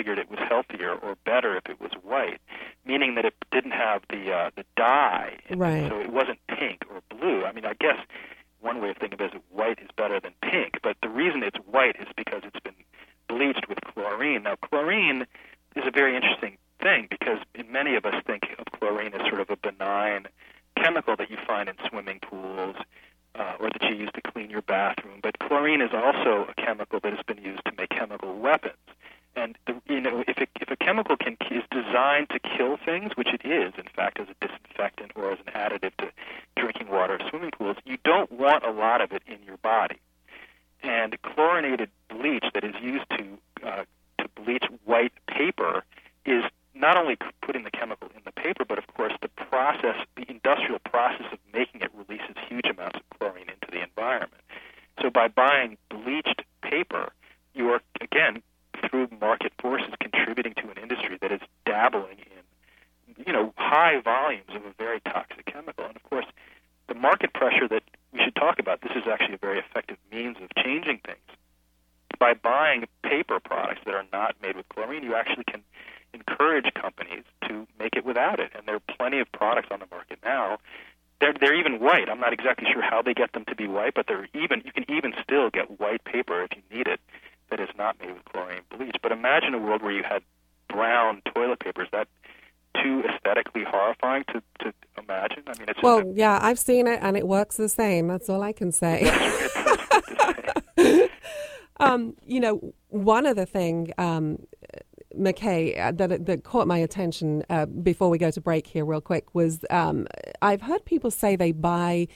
figured it was healthier or better if it was white, meaning that it didn't have the dye, Right. so it wasn't pink or blue. I mean, I guess one way of thinking of it is white is better than pink, but the reason it's white is because it's been bleached with chlorine. Now, chlorine is a very interesting thing because many of us think of chlorine as sort of a benign chemical that you find in swimming pools or that you use to clean your bathroom. But chlorine is also a chemical that has been used to make chemical weapons. And if a chemical is designed to kill things, which it is, in fact, as a disinfectant or as an additive to drinking water or swimming pools, you don't want a lot of it in your body. And chlorinated bleach that is used to bleach white paper is not only putting the chemical in the paper, but of course the industrial process of making it releases huge amounts of chlorine into the environment. So by buying bleached paper, you are, again, through market forces, contributing to an industry that is dabbling in, high volumes of a very toxic chemical. And of course, the market pressure that we should talk about, this is actually a very effective means of changing things. By buying paper products that are not made with chlorine, you actually can encourage companies to make it without it. And there are plenty of products on the market now. They're even white. I'm not exactly sure how they get them to be white, but you can even still get white paper if you need it that is not made with chlorine bleach. But imagine a world where you had brown toilet paper. Is that too aesthetically horrifying to imagine? I mean, it's yeah, I've seen it and it works the same. That's all I can say. One other thing, McKay, that caught my attention before we go to break here real quick was I've heard people say they buy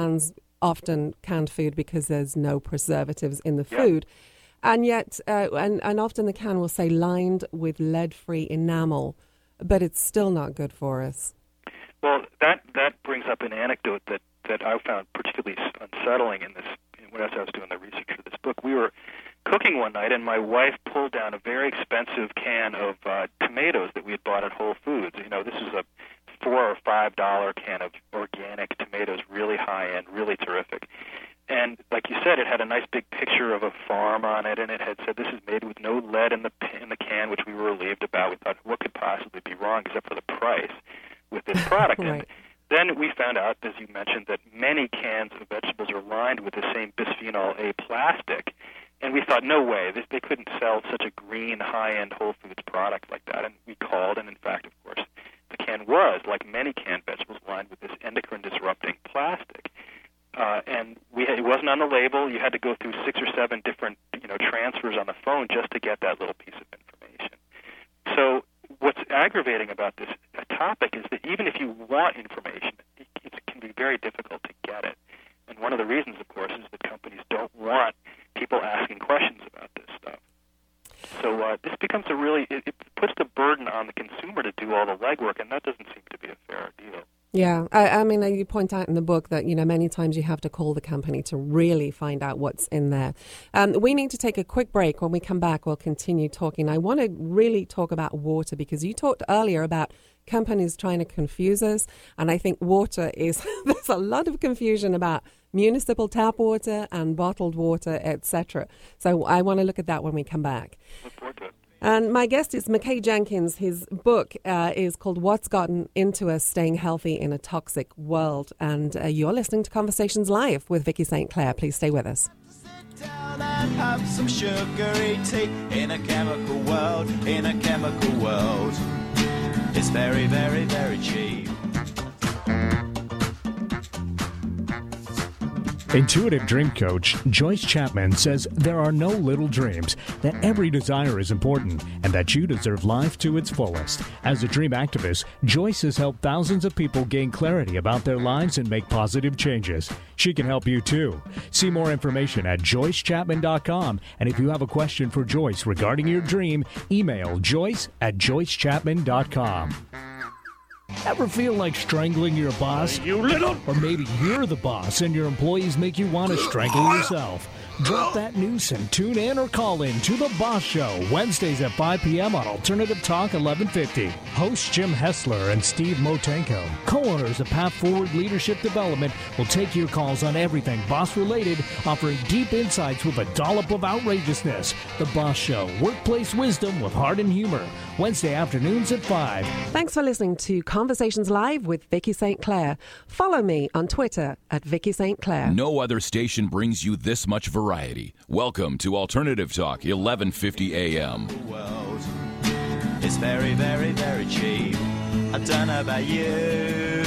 often canned food because there's no preservatives in the food. And yet, and often the can will say lined with lead-free enamel, but it's still not good for us. Well, that brings up an anecdote that I found particularly unsettling when I was doing the research for this book. We were cooking one night, and my wife pulled down a very expensive can of tomatoes that we had bought at Whole Foods. This is a $4 or $5 can of organic tomatoes, really high-end, really terrific. And like you said, it had a nice big picture of a farm on it, and it had said this is made with no lead in the can, which we were relieved about. We thought, what could possibly be wrong except for the price with this product? Right. And then we found out, as you mentioned, that many cans of vegetables are lined with the same bisphenol A plastic. And we thought, no way, they couldn't sell such a green, high-end Whole Foods product like that. And we called, and in fact, of course, the can was, like many canned vegetables, lined with this endocrine-disrupting plastic. And it wasn't on the label. You had to go through 6 or 7 different transfers on the phone just to get that little piece of information. So what's aggravating about this topic is that even if you want information, it can be very difficult to get it. And one of the reasons, of course, is that companies don't want people asking questions about this stuff. So this becomes it puts the burden on the consumer to do all the legwork, and that doesn't seem to be a fair deal. Yeah, I mean, you point out in the book that, many times you have to call the company to really find out what's in there. We need to take a quick break. When we come back, we'll continue talking. I want to really talk about water because you talked earlier about companies trying to confuse us. And I think water there's a lot of confusion about municipal tap water and bottled water, etc. So I want to look at that when we come back. Look forward to it. And my guest is McKay Jenkins. His book is called What's Gotten Into Us, Staying Healthy in a Toxic World. And you're listening to Conversations Live with Vicky St. Clair. Please stay with us. Sit down and have some sugary tea in a chemical world, It's very, very, very cheap. Intuitive dream coach Joyce Chapman says there are no little dreams, that every desire is important, and that you deserve life to its fullest. As a dream activist, Joyce has helped thousands of people gain clarity about their lives and make positive changes. She can help you too. See more information at joycechapman.com, and if you have a question for Joyce regarding your dream, email joyce@joycechapman.com. Ever feel like strangling your boss? You little! Or maybe you're the boss and your employees make you want to strangle yourself. Drop that noose and tune in or call in to The Boss Show, Wednesdays at 5 p.m. on Alternative Talk 1150. Hosts Jim Hessler and Steve Motenko, co-owners of Path Forward Leadership Development, will take your calls on everything boss-related, offering deep insights with a dollop of outrageousness. The Boss Show, workplace wisdom with heart and humor, Wednesday afternoons at 5. Thanks for listening to Conversations Live with Vicky St. Clair. Follow me on Twitter at Vicky St. Clair. No other station brings you this much variety. Welcome to Alternative Talk, 1150 a.m. World is very, very, very cheap. I don't know about you,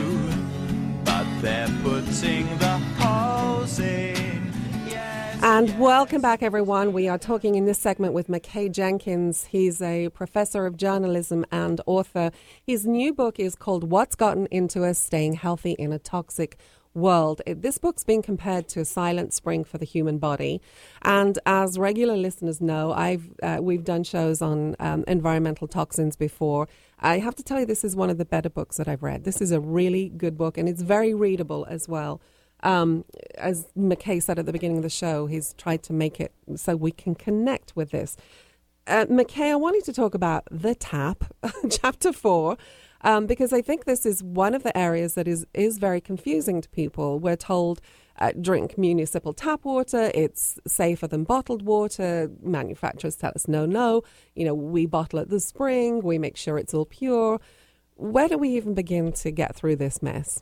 but they're putting the holes in. Yes. And welcome back, everyone. We are talking in this segment with McKay Jenkins. He's a professor of journalism and author. His new book is called What's Gotten Into Us, Staying Healthy in a Toxic World. This book's been compared to a silent spring for the human body. And as regular listeners know, we've done shows on environmental toxins before. I have to tell you, this is one of the better books that I've read. This is a really good book, and it's very readable as well. As McKay said at the beginning of the show, he's tried to make it so we can connect with this. McKay, I wanted to talk about The Tap, Chapter 4, because I think this is one of the areas that is very confusing to people. We're told drink municipal tap water, it's safer than bottled water. Manufacturers tell us no. We bottle at the spring, we make sure it's all pure. Where do we even begin to get through this mess?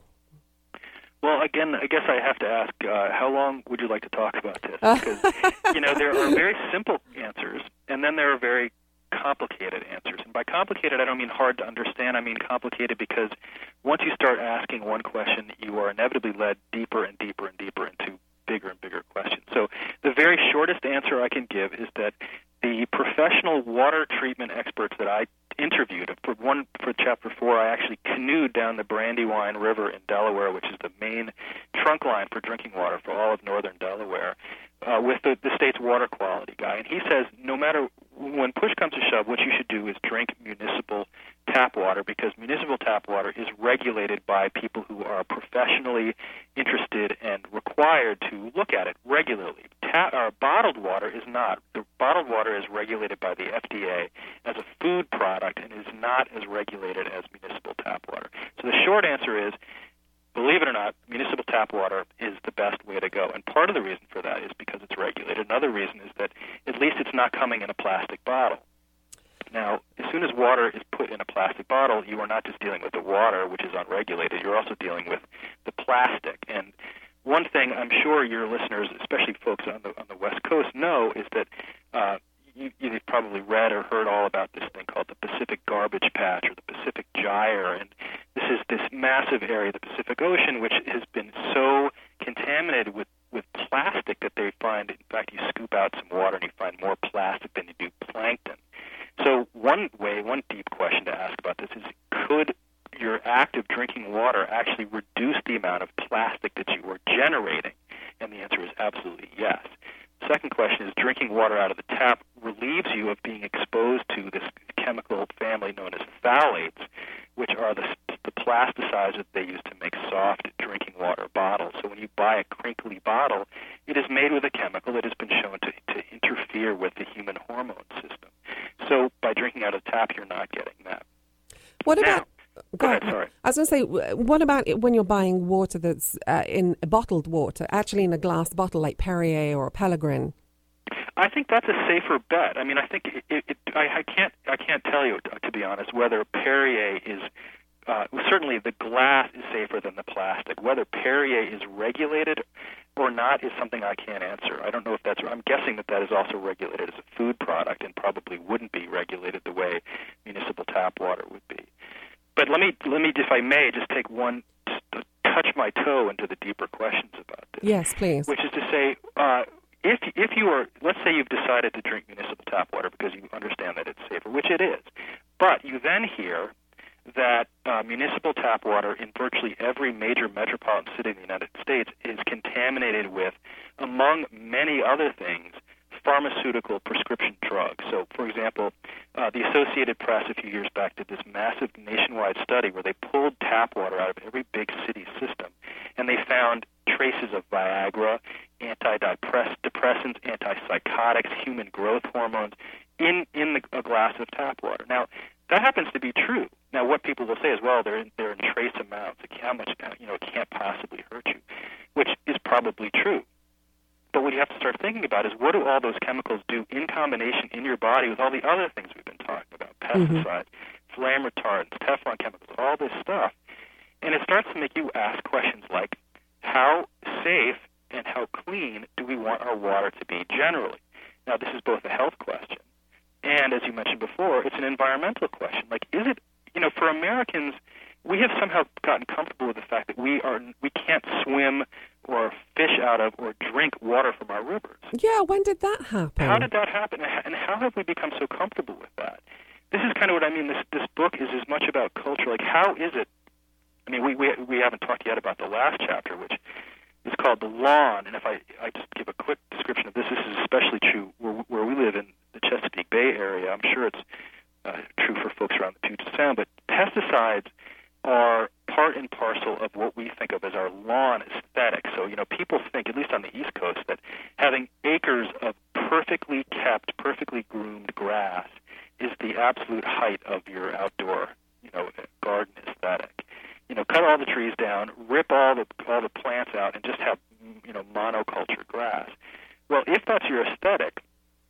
Well, again, I guess I have to ask, how long would you like to talk about this? Because, there are very simple answers, and then there are very complicated answers. And by complicated, I don't mean hard to understand. I mean complicated because once you start asking one question, you are inevitably led deeper and deeper and deeper into bigger and bigger questions. So the very shortest answer I can give is that the professional water treatment experts that I interviewed, for Chapter 4, I actually canoed down the Brandywine River in Delaware, which is the main trunk line for drinking water for all of northern Delaware, with the state's water quality guy. And he says no matter when push comes to shove, what you should do is drink municipal tap water, because municipal tap water is regulated by people who are professionally interested and required to look at it regularly. Bottled water is not. The bottled water is regulated by the FDA as a food product and is not as regulated as municipal tap water. So the short answer is, believe it or not, municipal tap water is the best way to go. And part of the reason for that is because it's regulated. Another reason is that at least it's not coming in a plastic bottle. Now, as soon as water is put in a plastic bottle, you are not just dealing with the water, which is unregulated. You're also dealing with the plastic. And one thing I'm sure your listeners, especially folks on the West Coast, know is that you've probably read or heard all about this thing called the Pacific Garbage Patch or the Pacific Gyre. And this is this massive area of the Pacific Ocean which has been so contaminated with plastic that they find, in fact, you scoop out some water and you find more plastic than you do plankton. So one deep question to ask about this is, could your active drinking water actually reduce the amount of plastic that you are generating? And the answer is absolutely yes. The second question is, drinking water out of the tap relieves you of being exposed to this chemical family known as phthalates, which are the plasticizers they use to make soft drinking water bottles. So when you buy a crinkly bottle, it is made with a chemical that has been shown to interfere with the human hormone system. So by drinking out of the tap, you're not getting that. What about... Go ahead, sorry. I was going to say, what about when you're buying water that's in bottled water, actually in a glass bottle like Perrier or Pellegrin? I think that's a safer bet. I mean, I think I can't tell you, to be honest, whether Perrier is certainly the glass is safer than the plastic. Whether Perrier is regulated or not is something I can't answer. I don't know if that's. I'm guessing that is also regulated as a food product and probably wouldn't be regulated the way municipal tap water would be. But let me, if I may, just take one, touch my toe into the deeper questions about this. Yes, please. Which is to say, if you are, let's say you've decided to drink municipal tap water because you understand that it's safer, which it is, but you then hear that municipal tap water in virtually every major metropolitan city in the United States is contaminated with, among many other things, pharmaceutical prescription drugs. So, for example, the Associated Press a few years back did this massive nationwide study where they pulled tap water out of every big city system, and they found traces of Viagra, antidepressant human growth hormones in a glass of tap water. Now, that happens to be true. Now, what people will say is, well, they're in trace amounts. How much, it can't possibly hurt you, which is probably true. But what you have to start thinking about is, what do all those chemicals do in combination in your body with all the other things we've been talking about, pesticides, flame retardants, Teflon chemicals, all this stuff. And it starts to make you ask questions like, how safe and how clean do we want our water to be generally? Now, this is both a health question, and as you mentioned before, it's an environmental question. Like, is it, for Americans, we have somehow gotten comfortable with the fact that we can't swim or fish out of or drink water from our rivers. Yeah, when did that happen? How did that happen, and how have we become so comfortable with that? This is kind of what I mean. This book is as much about culture. Like, how is it? I mean, we haven't talked yet about the last chapter, which is called The Lawn. And if I just give a quick description of this, this is especially true where we live in the Chesapeake Bay area. I'm sure it's true for folks around the Puget Sound. But pesticides are part and parcel of what we think of as our lawn aesthetic. So, people think, at least on the East Coast, that having acres of perfectly kept, perfectly groomed grass is the absolute height of your outdoor, garden aesthetic. Cut all the trees down, rip all the plants out, and just have, monoculture grass. Well, if that's your aesthetic,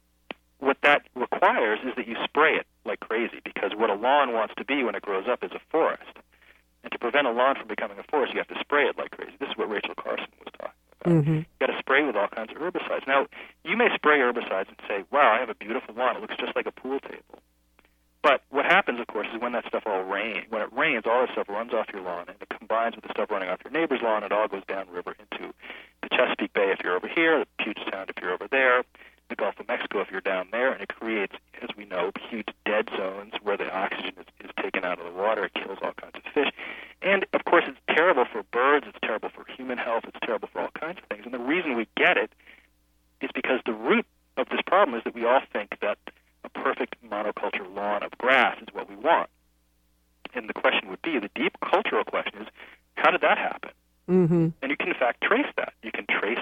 what that requires is that you spray it like crazy, because what a lawn wants to be when it grows up is a forest. And to prevent a lawn from becoming a forest, you have to spray it like crazy. This is what Rachel Carson was talking about. You got to spray with all kinds of herbicides. Now, you may spray herbicides and say, wow, I have a beautiful lawn. It looks just like a pool table. But what happens, of course, is when that stuff when it rains, all that stuff runs off your lawn, and it combines with the stuff running off your neighbor's lawn. It all goes downriver into the Chesapeake Bay if you're over here, the Puget Sound if you're over there, the Gulf of Mexico if you're down there, and it creates, as we know, huge dead zones where the oxygen is taken out of the water. It kills all kinds of fish. And, of course, it's terrible for birds. It's terrible for human health. It's terrible for all kinds of things. And the reason we get it is because the root of this problem is that we all think that a perfect monoculture lawn of grass is what we want. And the question would be, the deep cultural question is, how did that happen? And you can, in fact, trace that. You can trace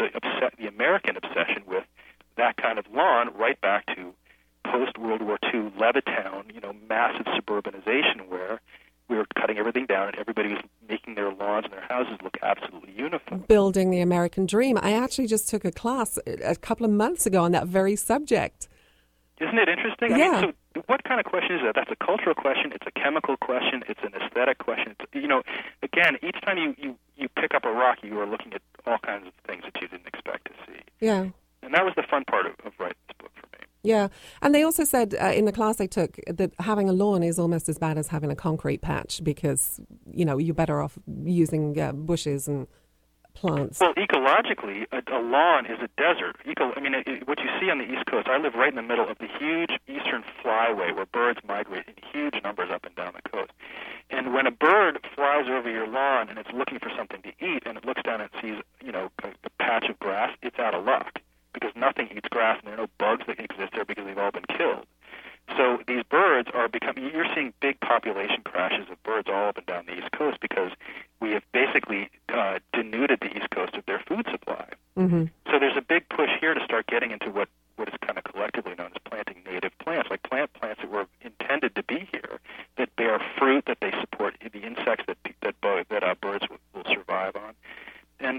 the American obsession with that kind of lawn right back to post-World War II Levittown, massive suburbanization where we were cutting everything down and everybody was making their lawns and their houses look absolutely uniform. Building the American dream. I actually just took a class a couple of months ago on that very subject. Isn't it interesting? Yeah. I mean, so what kind of question is that? That's a cultural question. It's a chemical question. It's an aesthetic question. It's, again, each time you pick up a rock, you are looking at all kinds of things that you didn't expect to see. Yeah. And that was the fun part of writing this book for me. Yeah. And they also said in the class I took that having a lawn is almost as bad as having a concrete patch because, you're better off using bushes and plants. Well, ecologically, a lawn is a desert. What you see on the East Coast, I live right in the middle of the huge eastern flyway where birds migrate in huge numbers up and down the coast. And when a bird flies over your lawn and it's looking for something to eat and it looks down and sees, a patch of grass, it's out of luck because nothing eats grass and there are no bugs that exist there because they've all been killed. So these birds you're seeing big population crashes of birds all up and down the East Coast because we have basically denuded the East Coast of their food supply. So there's a big push here to start getting into what is kind of collectively known as planting native plants, like plants that were intended to be here, that bear fruit, that they support the insects that birds will survive on. And,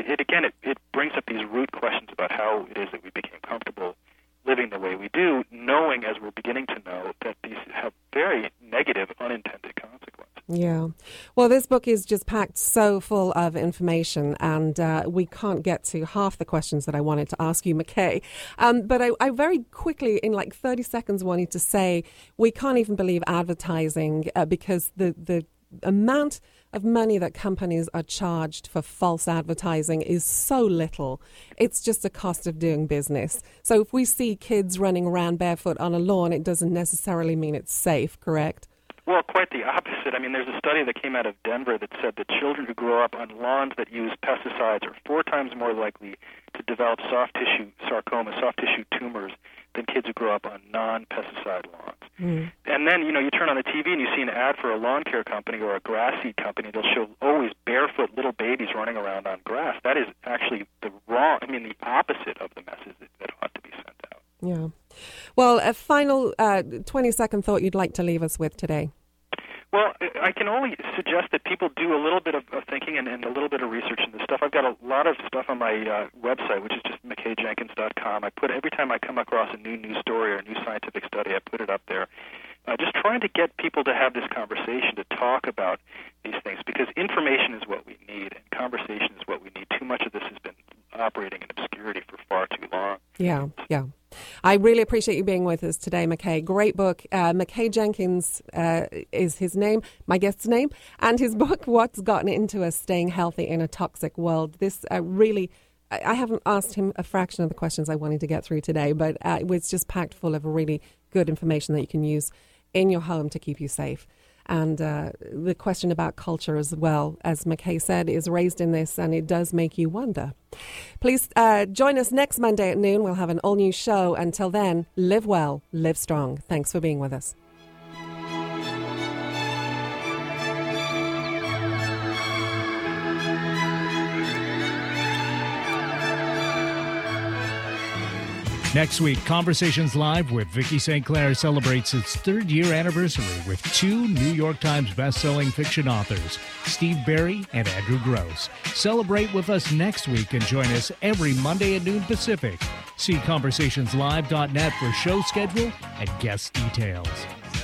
it brings up these root questions about how it is that we became comfortable living the way we do, knowing, as we're beginning to know, that these have very negative, unintended consequences. Yeah. Well, this book is just packed so full of information, and we can't get to half the questions that I wanted to ask you, McKay. But I very quickly, in like 30 seconds, wanted to say we can't even believe advertising because the amount of money that companies are charged for false advertising is so little. It's just a cost of doing business. So if we see kids running around barefoot on a lawn, it doesn't necessarily mean it's safe, correct? Well, quite the opposite. I mean, there's a study that came out of Denver that said that children who grow up on lawns that use pesticides are 4 times more likely to develop soft tissue sarcoma, soft tissue tumors, than kids who grow up on non-pesticide lawns. And then, you turn on the TV and you see an ad for a lawn care company or a grass seed company. They'll show always barefoot little babies running around on grass. That is actually the opposite of the message that ought to be sent out. Yeah. Well, a final 20-second thought you'd like to leave us with today. Well, I can only suggest that people do a little bit of thinking and a little bit of research in this stuff. I've got a lot of stuff on my website, which is just MckayJenkins.com. Every time I come across a new news story or a new scientific study, I put it up there. Just trying to get people to have this conversation, to talk about these things, because information is what we need, and conversation is what we need. Too much of this has been operating in obscurity for far too long. Yeah. I really appreciate you being with us today, McKay. Great book. McKay Jenkins is his name, my guest's name, and his book, What's Gotten Into Us, Staying Healthy in a Toxic World. This really, I haven't asked him a fraction of the questions I wanted to get through today, but it was just packed full of really good information that you can use in your home to keep you safe. And the question about culture as well, as McKay said, is raised in this, and it does make you wonder. Please join us next Monday at noon. We'll have an all-new show. Until then, live well, live strong. Thanks for being with us. Next week, Conversations Live with Vicki St. Clair celebrates its third-year anniversary with two New York Times best-selling fiction authors, Steve Berry and Andrew Gross. Celebrate with us next week and join us every Monday at noon Pacific. See conversationslive.net for show schedule and guest details.